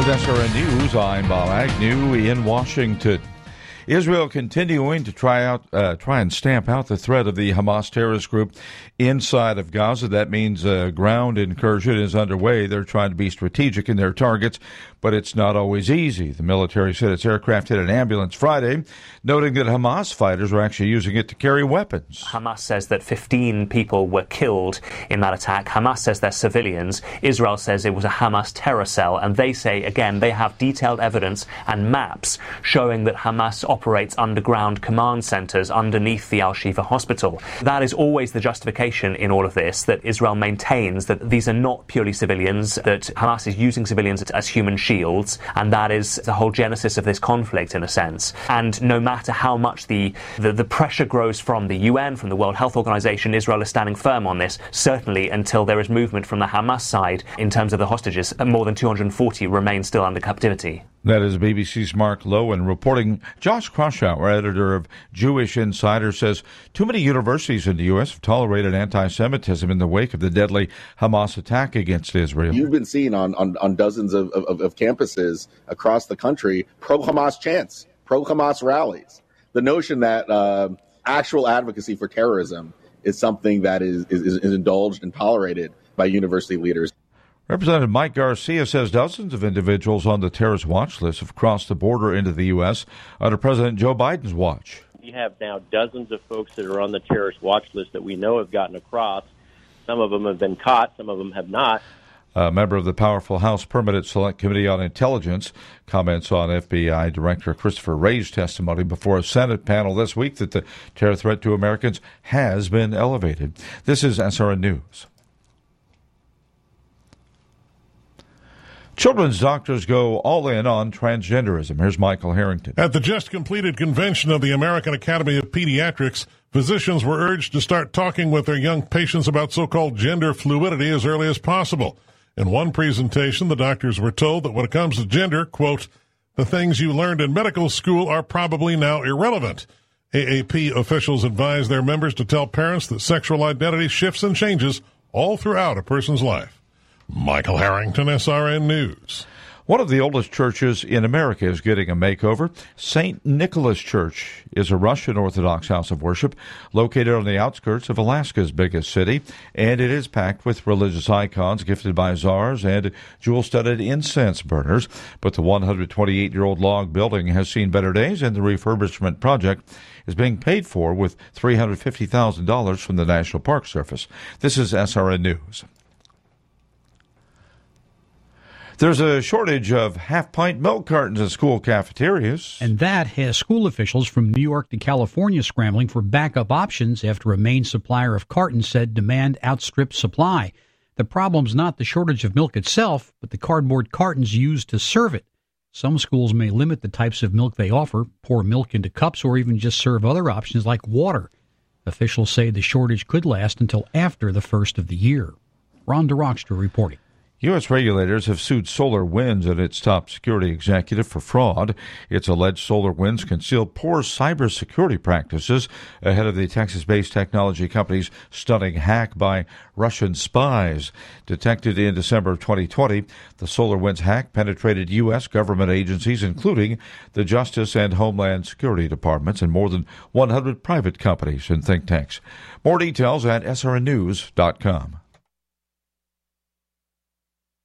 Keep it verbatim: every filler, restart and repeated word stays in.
With S R N News, I'm Bob Agnew in Washington. Israel continuing to try out, uh, try and stamp out the threat of the Hamas terrorist group inside of Gaza. That means a ground incursion is underway. They're trying to be strategic in their targets, but it's not always easy. The military said its aircraft hit an ambulance Friday, noting that Hamas fighters were actually using it to carry weapons. Hamas says that fifteen people were killed in that attack. Hamas says they're civilians. Israel says it was a Hamas terror cell, and they say, again, they have detailed evidence and maps showing that Hamas operates underground command centers underneath the Al-Shifa hospital. That is always the justification in all of this, that Israel maintains that these are not purely civilians, that Hamas is using civilians as human shields, and that is the whole genesis of this conflict in a sense. And no matter how much the, the, the pressure grows from the U N, from the World Health Organization, Israel is standing firm on this, certainly until there is movement from the Hamas side in terms of the hostages. More than two hundred forty remain still under captivity. That is B B C's Mark Lowen reporting. Josh Kraushaar, editor of Jewish Insider, says too many universities in the U S have tolerated anti-Semitism in the wake of the deadly Hamas attack against Israel. You've been seeing on, on, on dozens of, of, of campuses across the country pro-Hamas chants, pro-Hamas rallies. The notion that uh, actual advocacy for terrorism is something that is, is, is indulged and tolerated by university leaders. Representative Mike Garcia says dozens of individuals on the terrorist watch list have crossed the border into the U S under President Joe Biden's watch. We have now dozens of folks that are on the terrorist watch list that we know have gotten across. Some of them have been caught, some of them have not. A member of the powerful House Permanent Select Committee on Intelligence comments on F B I Director Christopher Wray's testimony before a Senate panel this week that the terror threat to Americans has been elevated. This is S R N News. Children's doctors go all in on transgenderism. Here's Michael Harrington. At the just-completed convention of the American Academy of Pediatrics, physicians were urged to start talking with their young patients about so-called gender fluidity as early as possible. In one presentation, the doctors were told that when it comes to gender, quote, the things you learned in medical school are probably now irrelevant. A A P officials advise their members to tell parents that sexual identity shifts and changes all throughout a person's life. Michael Harrington, S R N News. One of the oldest churches in America is getting a makeover. Saint Nicholas Church is a Russian Orthodox house of worship located on the outskirts of Alaska's biggest city, and it is packed with religious icons gifted by czars and jewel-studded incense burners. But the one hundred twenty-eight-year-old log building has seen better days, and the refurbishment project is being paid for with three hundred fifty thousand dollars from the National Park Service. This is S R N News. There's a shortage of half-pint milk cartons in school cafeterias. And that has school officials from New York to California scrambling for backup options after a main supplier of cartons said demand outstripped supply. The problem's not the shortage of milk itself, but the cardboard cartons used to serve it. Some schools may limit the types of milk they offer, pour milk into cups, or even just serve other options like water. Officials say the shortage could last until after the first of the year. Ron DeRockstra reporting. U S regulators have sued SolarWinds and its top security executive for fraud. It's alleged SolarWinds concealed poor cybersecurity practices ahead of the Texas-based technology company's stunning hack by Russian spies. Detected in December of twenty twenty, the SolarWinds hack penetrated U S government agencies, including the Justice and Homeland Security Departments, and more than one hundred private companies and think tanks. More details at S R N news dot com.